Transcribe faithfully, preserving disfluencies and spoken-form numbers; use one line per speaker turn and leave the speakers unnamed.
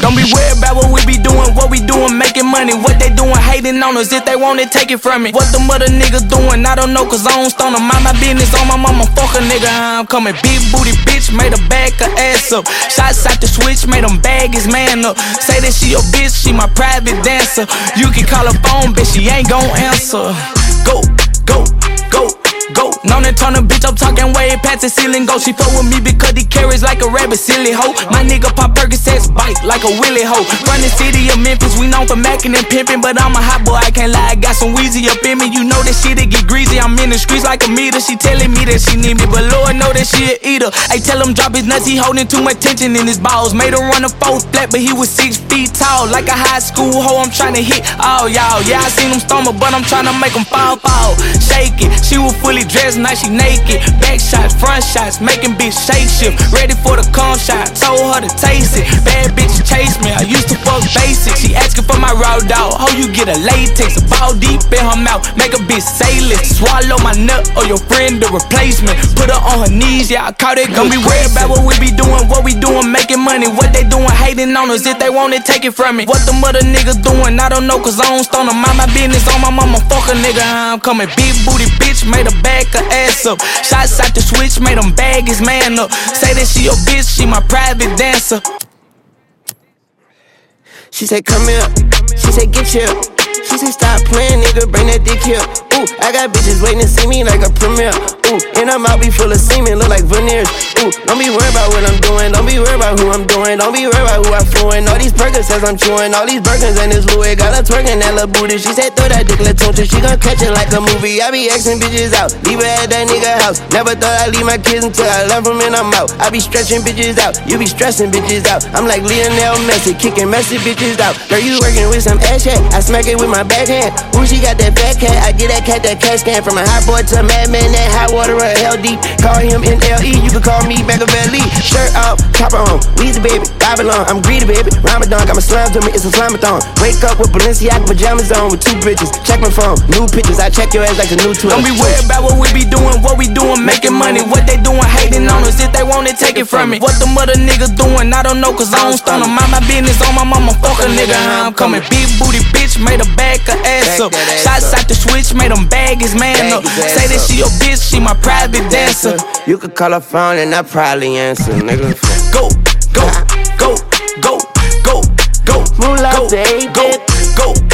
Don't be worried about what we be doing, what we doing, making money. What they doing, hating on us. If they want it, take it from me. What the mother niggas doing, I don't know, cause I don't stone them. Mind my business on my mama, fuck a nigga. I'm coming big booty bitch, made her back her ass up. Shots out the switch, made him bag his man up. Say that she your bitch, she my private dancer. You can call her phone, bitch, she ain't gon' answer. Go, go, go, go. Known and turn a bitch, I'm talking way past the ceiling. Go, she fuck with me because he carries like a rabbit, silly hoe. My nigga pop Percocets, bite like a willy hoe. From the city of Memphis, we known for macking and pimping, but I'm a hot boy, I can't lie, I got some Weezy up in me. You know that shit, it get greasy, I'm in the streets like a meter. She telling me that she need me, but Lord know that she a eater. I tell him drop his nuts, he holding too much tension in his balls. Made him run a four flat, but he was six feet tall. Like a high school hoe, I'm trying to hit all y'all. Yeah, I seen him stumble, but I'm trying to make him fall, fall. Shake it, she was fully dressed, now she naked. Back shots, front shots, making bitch shake shift. Ready for the cum shot, told her to taste it. Bad bitch chase me, I used to fuck basic. She asking for my raw dog, how you get a latex? A ball deep in her mouth, make a bitch say less. Swallow my nut or your friend the replacement. Put her on her knees, yeah, I caught it. Don't be worried about what we be doing, what we doing, making money. What they doing, hating on us. If they want it, take it from me. What the mother niggas doing, I don't know, cause I don't stone them. Mind my business on my mama, fuck a nigga. I'm coming big booty bitch, made her back her ass up. Shots out the switch, made him bag his man up. Say that she your bitch, she my private dancer.
She said come here, she said get here. She said stop playing, nigga, bring that dick here. Ooh, I got bitches waiting to see me like a premiere. Ooh, and I'm out be full of semen, look like veneers. Ooh, don't be worried about what I'm doing, don't be worried about who I'm doing, don't be worried about who I'm fluent. All these Percocets I'm chewing, all these Birkins and this Louis. Got her twerking that little booty, she said throw that dick, let's tune to. She gon' catch it like a movie. I be Xing bitches out, leave her at that nigga house. Never thought I'd leave my kids until I left them and I'm out. I be stretching bitches out, you be stressing bitches out. I'm like Lionel Messi, kicking messy bitches out. Girl, you working with some ass chat, I smack it with my backhand. Ooh, she got that fat cat, I get that cat that cat scan. From a hot boy to a madman, that hot water or L D. Call him N L E, you can call me Machiavelli. Shirt off, chopper on, Weezy baby, Babylon. I'm greedy baby, Ramadan, got my slime to me, it's a slime-a-thon. Wake up with Balenciaga pajamas on with two bitches. Check my phone, new pictures, I check your ass like a new tour.
Don't be worried about what we be doing, what we doing, making money. What they doing, hating on us. If they want it, take it from me. What the mother niggas doing, I don't know, cause I don't stone them. Mind my business on my mama, fuck a nigga. I'm coming big booty bitch, made her back her ass up. Shots out the switch, made him bag his man up. Say that she your bitch, she my private dancer.
You could call her phone and I probably answer, nigga.
Go, go, go, go, go, go,
Moolah,
go,
baby.
go, go.